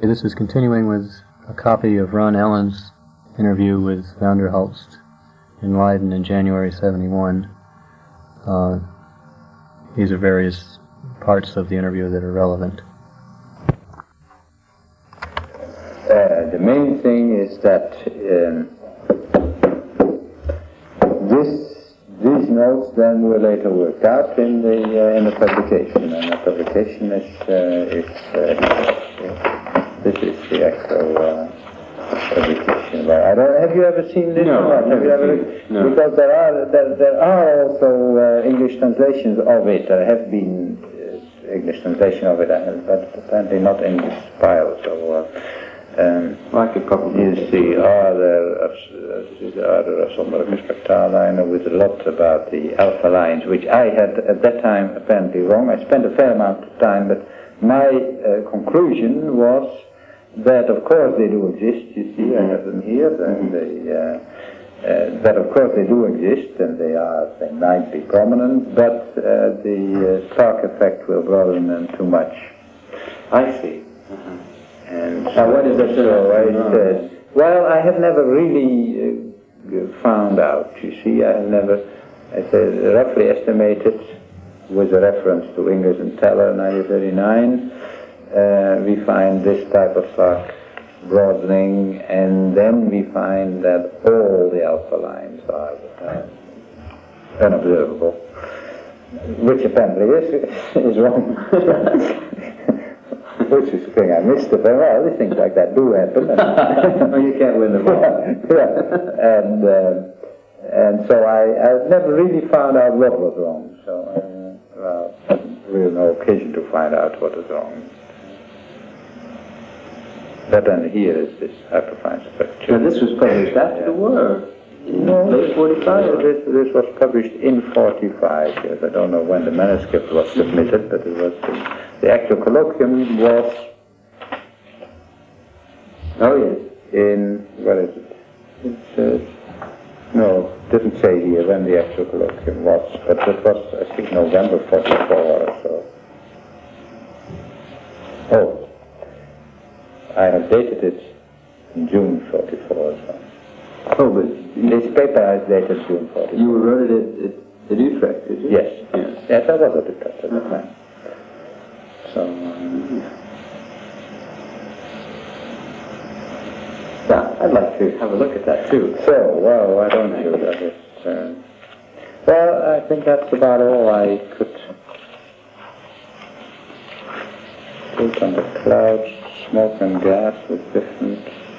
This is continuing with a copy of Ron Ellen's interview with Vanderhulst in Leiden in January '71. These are various parts of the interview that are relevant. The main thing is that these notes then were later worked out in the publication, and the publication is this is the actual publication. Have you ever seen this? No, Have you ever? No. Because there are also English translations of it. There have been English translation of it, but apparently not in this file. So. I could probably You see, are sommige spectraallijnen with a lot about the alpha lines, which I had at that time apparently wrong. I spent a fair amount of time, but my conclusion was that of course they do exist. You see, I have them here, and that of course they do exist, and they might be prominent, but the Stark effect will broaden them too much. I see. And now what is that? So I said, well, I have never really found out. You see, I said roughly estimated with a reference to Ingers and Teller, 1939. We find this type of Stark broadening, and then we find that all the alpha lines are unobservable, which apparently is wrong. Which is the thing I missed it. Well, things like that do happen. Well, you can't win them all. And so I never really found out what was wrong. So we have no occasion to find out what is wrong. But then here is this hyperfine structure. Now this was published after the war. No, late 45. This was published in 45. Yes, I don't know when the manuscript was submitted, but it was the actual colloquium was. Oh yes. In what is it? It no, it doesn't say here when the actual colloquium was, but it was I think November 44 or so. Oh, I have dated it in June 44 as well. Oh, but This paper is dated June 44. you wrote it at Utrecht, did you? Yes. Yes. Yes, I was at Utrecht at the time. So, Yeah, I'd like to have a look at that too. well, why don't you? Well, I think that's about all I could put on the clouds, smoke and gas with different.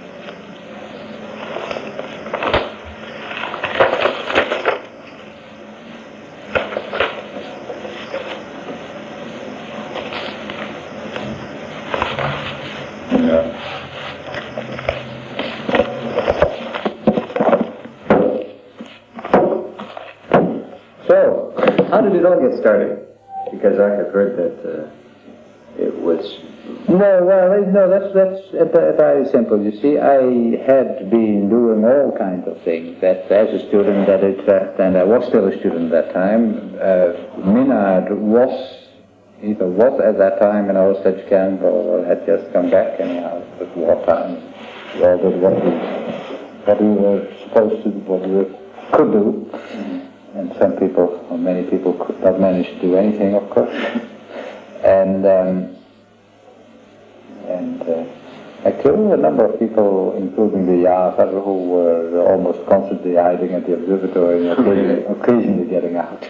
How did it all get started? Because I have heard that it was... No, that's very simple. You see, I had been doing all kinds of things that as a student at Utrecht, and I was still a student at that time. Minard was at that time in Auschwitz camp, or had just come back anyhow. It was wartime. We all did what we were supposed to do, what we could do. And some people, or many people, could not manage to do anything, of course. And actually, a number of people, including the Jager, who were almost constantly hiding at the observatory and occasionally getting out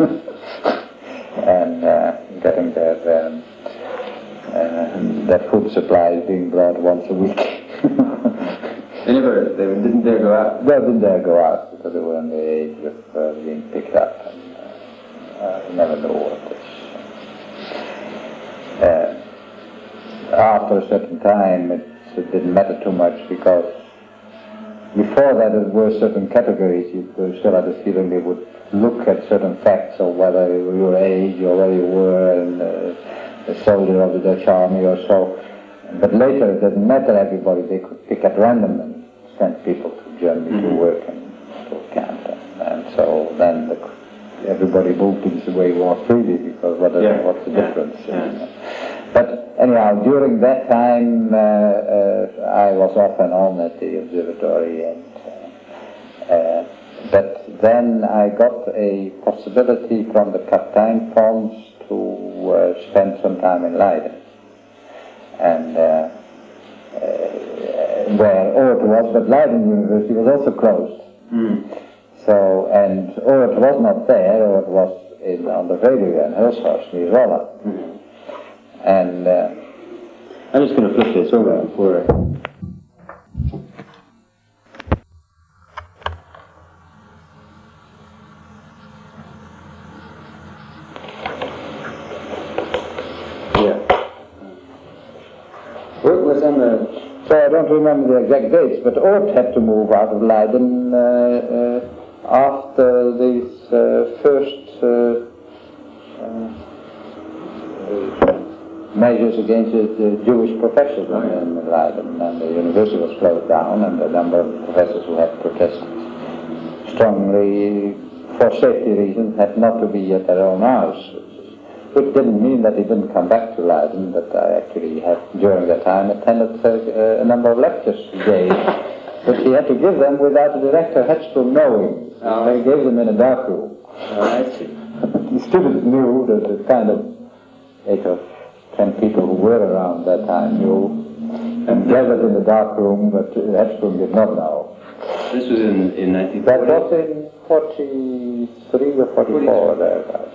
and getting their food supplies being brought once a week. They didn't dare go out? They didn't dare go out because they were in the age of being picked up, and you never know what this. After a certain time, it didn't matter too much because before that there were certain categories. You still had the feeling they would look at certain facts of whether your age or whether you were a soldier of the Dutch army or so. But later it didn't matter. Everybody, they could pick at random and send people to Germany to work and to camp, and so then everybody moved in this way more freely because what's the difference? But anyhow, during that time, I was off and on at the observatory, and but then I got a possibility from the Kaptein Fonds to spend some time in Leiden, and where Oort was, but Leiden University was also closed. So, and Oort was not there, Oort was on the radio in Hulshorst, near Rolla. And I'm just going to flip this over before What was on the... So I don't remember the exact dates, but Oort had to move out of Leiden after these first measures against the Jewish professors in Leiden, and the university was closed down, and a number of professors who had protested strongly for safety reasons had not to be at their own house, which didn't mean that he didn't come back to Leiden, but I actually had, during that time, attended a number of lectures days, but he had to give them without the director Hedstrom knowing. They gave them in a dark room. I see. The students knew, that the kind of 8 or 10 people who were around that time knew, and gathered in the dark room, but Hedstrom did not know. This was in 1940? That was in 43 or 44, thereabouts.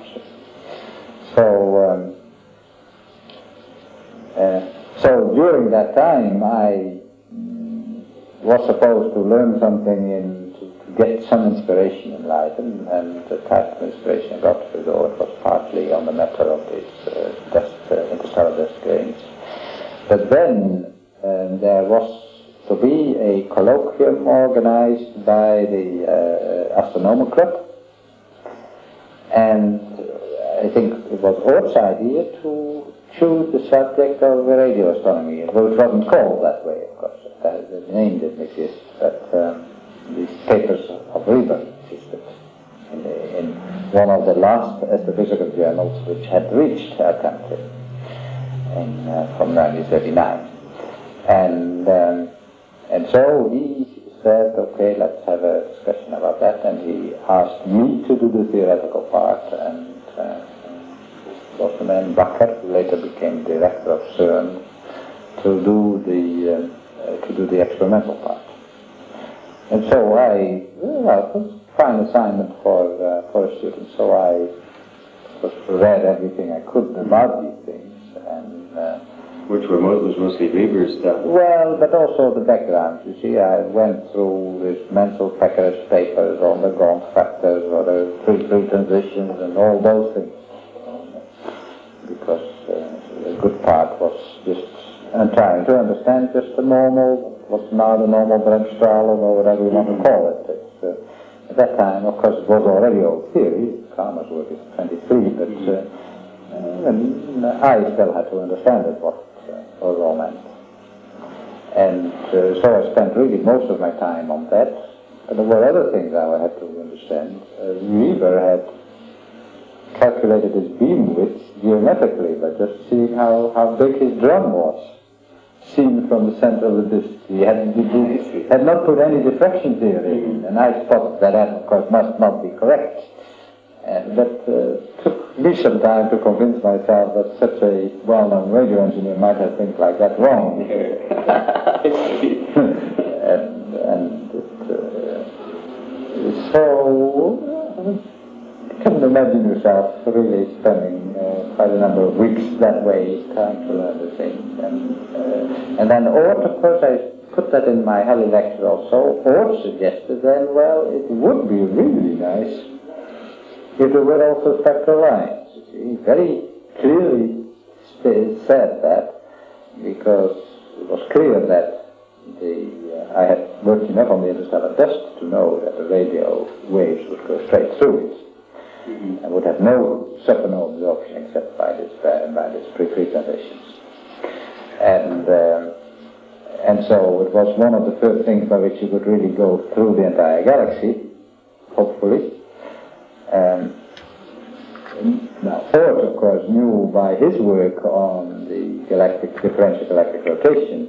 So during that time, I was supposed to learn something to get some inspiration in Leiden, and the type of inspiration I got with Oort was partly on the matter of these interstellar dust grains. But then there was to be a colloquium organized by the Astronomer Club, and I think it was Oort's idea to choose the subject of radio astronomy, though it wasn't called that way, of course. The name didn't exist, but these papers of Reber existed in one of the last astrophysical journals which had reached our country from 1939. And so he said, okay, let's have a discussion about that, and he asked me to do the theoretical part, and was the man Bakker, who later became director of CERN, to do the experimental part. And so it was a fine assignment for a student. So I read everything I could about these things, and which was mostly Reber's stuff. Well, but also the background. You see, I went through this Menzel-Pecker's papers on the Gaunt factors or the free transitions and all those things, because a good part was just trying to understand just the normal, what's now the normal Bremsstrahlung or whatever you want to call it. At that time, of course, it was already old theory. Kramers' work is 23, but I still had to understand it, what was all meant. And so I spent really most of my time on that. But there were other things I had to understand. Reber had calculated his beam width geometrically by just seeing how big his drum was, seen from the center of the disk. He had not put any diffraction theory in, and I thought that of course must not be correct. And that took me some time to convince myself that such a well-known radio engineer might have things like that wrong. So you can imagine yourself really spending quite a number of weeks that way trying to learn the thing. And then Oort, of course, I put that in my Halley lecture also. Oort suggested then, well, it would be really nice if there were also spectral lines. He very clearly said that, because it was clear that I had worked enough on the interstellar dust to know that the radio waves would go straight through it, and would have no supernova absorption except by this pre-free transitions. And so it was one of the first things by which you could really go through the entire galaxy, hopefully. Now, Ford, of course, knew by his work on the differential galactic rotation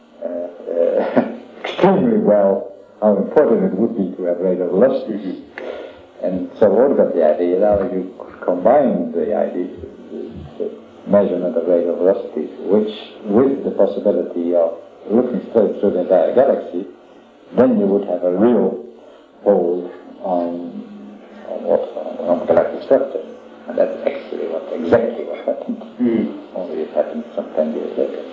extremely well how important it would be to have radar velocity. And so Ford got the idea that you could combine the idea, the measurement of radar velocities, which with the possibility of looking straight through the entire galaxy, then you would have a real hold on galactic structure. And that's actually exactly what happened. Only it happened some 10 years later.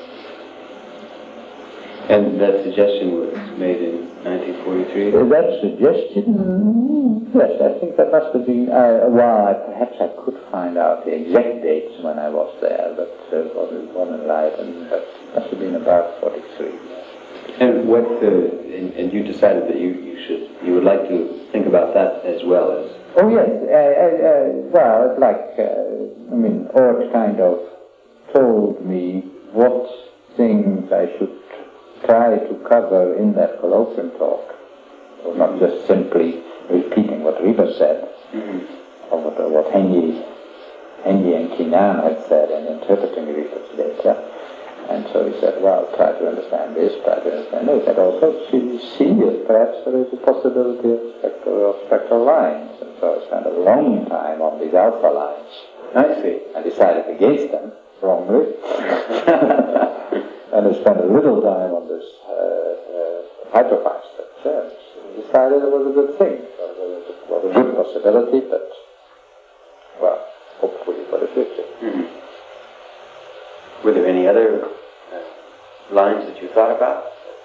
And that suggestion was made in 1943? That suggestion, yes, I think that must have been, perhaps I could find out the exact dates when I was there, but born in Leiden, but it must have been about 43. And what, and you decided that you would like to think about that as well as... Oh yes, well, Ort kind of told me what things I should try to cover in that colloquium talk. It was not just simply repeating what Rieber said, or what Henry and Quinan had said, and interpreting Rieber's data. And so he said, well, try to understand this, try to understand this. And also see if perhaps there is a possibility of spectral lines. And so I spent a long time on these alpha lines. I see. I decided against them, wrongly. And I spent a little time on this hyperfine structure. And decided it was a good thing. It was a good possibility, but, well, hopefully for the future. Mm-hmm. Were there any other lines that you thought about?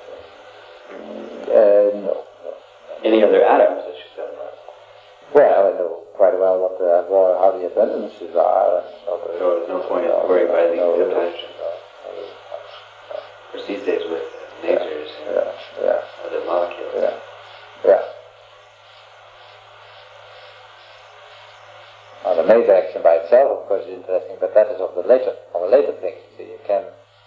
No. Any other atoms that you thought about? Well, I know quite well how the abundances are. So there's no point in worrying about the peptides. Because these days with lasers and other molecules. Yeah. Well, the laser action by itself, of course, is interesting, but that is of a later thing. So you can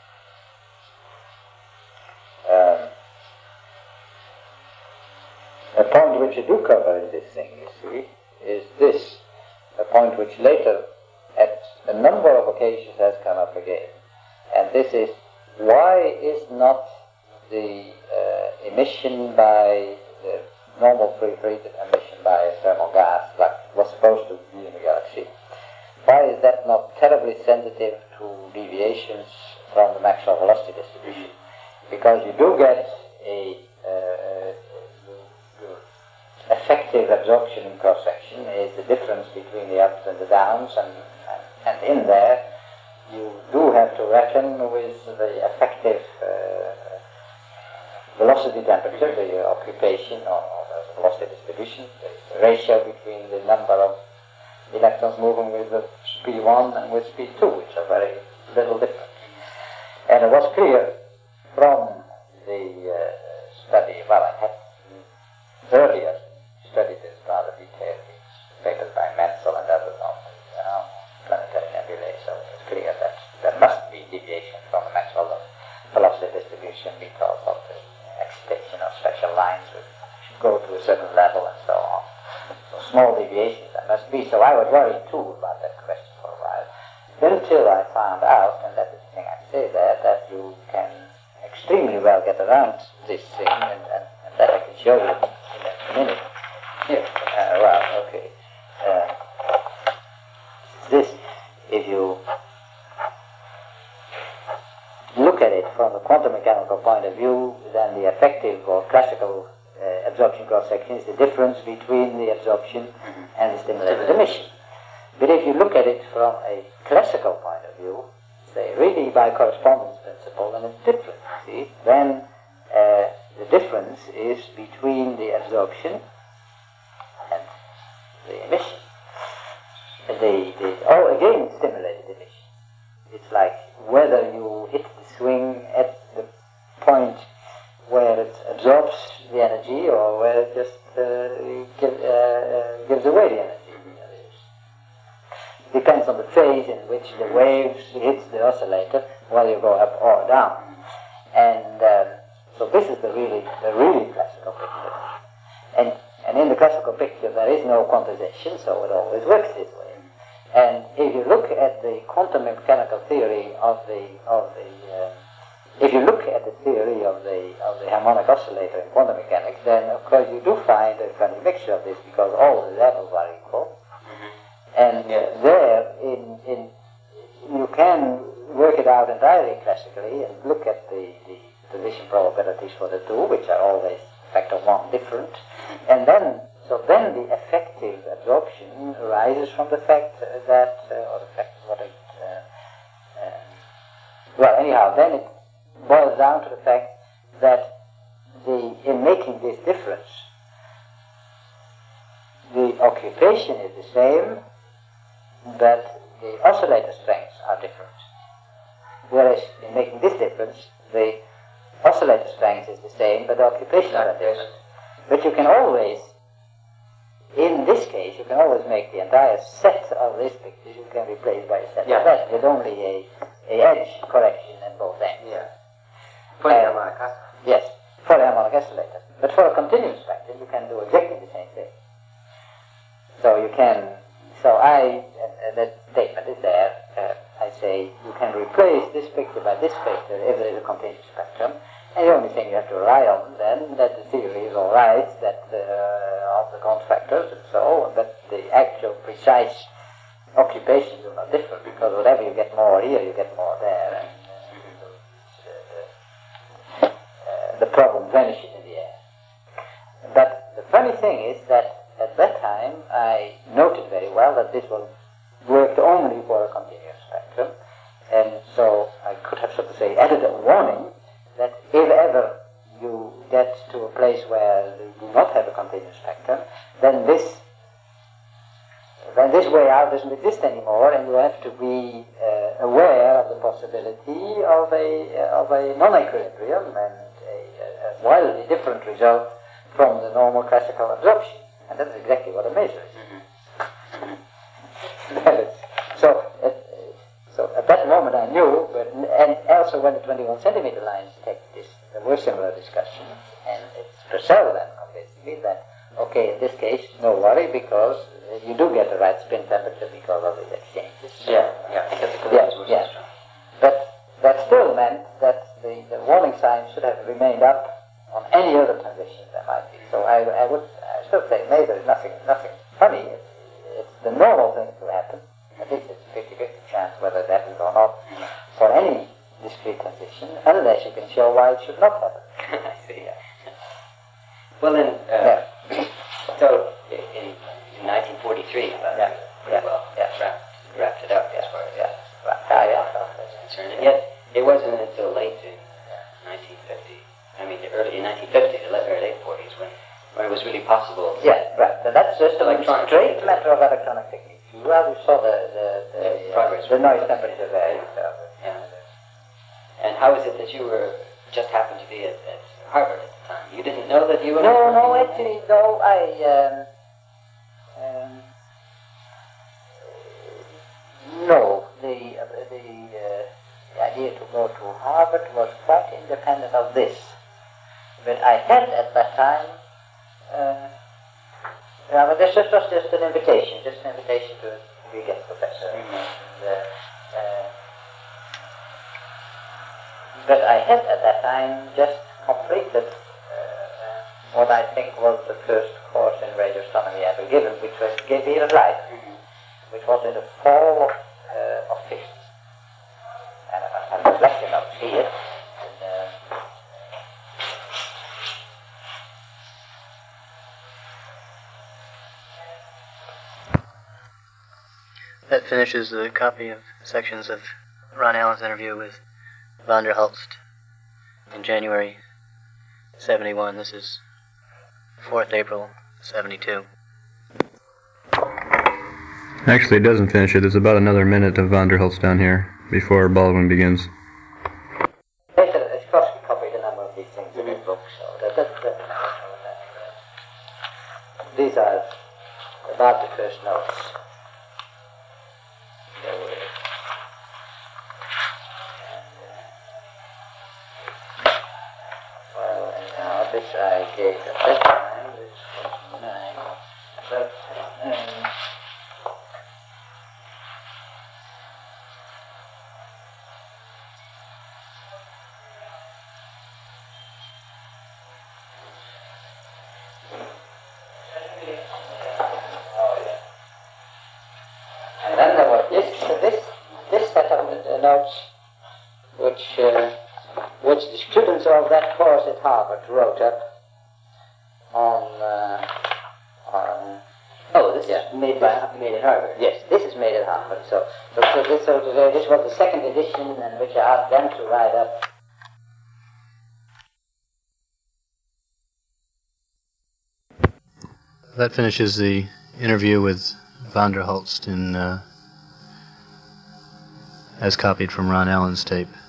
a point which you do cover in this thing, you see, is this. A point which later, at a number of occasions, has come up again. And this is, why is not the emission by the normal free-treated emission by a thermal gas, like was supposed to be in the galaxy, why is that not terribly sensitive to deviations from the Maxwell velocity distribution? Because you do get a effective absorption in cross-section is the difference between the ups and the downs, and in there you do have to reckon with the effective velocity temperature, the occupation or the velocity distribution, the ratio between the number of electrons moving with the speed 1 and with speed 2, which are very little different. And it was clear from the study, well, I had earlier studied this rather detailed, these papers by Menzel and others on planetary nebulae, so it's clear that there must be deviation from the Maxwell velocity distribution because of the excitation of special lines which go to a certain level and so on. So small deviations there must be, so I was worried too about that question for a while, until I found out, and that's the thing I say there, that you can extremely well get around this thing, and that I can show you in a minute. Here, okay. This, if you look at it from a quantum mechanical point of view, then the effective or classical absorption cross-section is the difference between the absorption and the stimulated emission. But if you look at it from a classical point of view, say really by correspondence principle, then it's different. See, then the difference is between the absorption and the emission. Again, stimulated emission. It's like whether you hit the swing at the point where it absorbs the energy or where it just gives away the energy. Depends on the phase in which the waves hits the oscillator, whether you go up or down. And so this is the really classical picture. And in the classical picture there is no quantization, so it always works this way. And if you look at the quantum mechanical theory if you look at the theory of the harmonic oscillator in quantum mechanics, then of course you do find a funny mixture of this because all the levels are equal. And there, you can work it out entirely classically and look at the position probabilities for the two, which are always factor 1 different. And then the effective absorption arises from the fact that, then it boils down to the fact that in making this difference, the occupation is the same, but the oscillator strengths are different. Whereas in making this difference, the oscillator strength is the same, but the occupations are different. But you can always, in this case, you can always make the entire set of these pictures, you can replace by a set of that with only a edge correction at both ends. Yeah. For the harmonic oscillator. Yes, for the harmonic oscillator. But for a continuous factor, you can do exactly the same thing. That statement is there. I say you can replace this picture by this picture if there is a continuous spectrum. And the only thing you have to rely on then, that the theory is all right, that of the count factors and so, but the actual precise occupations are not different, because whatever you get more here, you get more there, and the problem vanishes in the air. But the funny thing is that at that time I noted very well that this was worked only for a continuous spectrum, and so I could have, so to say, added a warning that if ever you get to a place where you do not have a continuous spectrum, then this way out doesn't exist anymore, and you have to be aware of the possibility of a non-equilibrium and a wildly different result from the normal classical absorption. And that's exactly what a measure is. So at that moment I knew, and also when the 21 centimeter lines take this, there were similar discussions, and it's Purcell then convinced me that, okay, in this case, no worry, because you do get the right spin temperature because of the exchanges. But that still meant that the warning sign should have remained up on any other transition there might be. So I still say, maybe there's nothing funny. It's the normal thing to happen. At least it's a 50-50 chance whether it happens or not for any discrete transition, unless you can show why it should not happen. I see. Well then, so in 1943, wrapped it up as far as that's concerned. And yet, it wasn't until late in 1950. I mean, in 1950, the early 40s, when it was really possible. Yeah, right. So that's just a straight matter of electronic technique. Well, you saw the progress, the noise temperature there. And how is it that you just happened to be at Harvard at the time? You didn't know that you were... No, actually, no. The idea to go to Harvard was quite independent of this. But I had at that time... this was just an invitation to be a guest professor. But I had at that time just completed what I think was the first course in radio astronomy ever given, which was Gabriel Light, which was in the fall of 50. And I'm reflecting on it. That finishes the copy of sections of Ron Allen's interview with von der Hulst in January 71. This is 4th April 72. Actually, it doesn't finish it. There's about another minute of von der Hulst down here before Baldwin begins. Of course, we copied a number of these things in his book, so these are about the first notes. This I gave at that time, this was 9, but the notes which the students of that course at Harvard wrote up on this is made at Harvard. Yes, this is made at Harvard. So this was the second edition, in which I asked them to write up. That finishes the interview with van der Hulst as copied from Ron Allen's tape.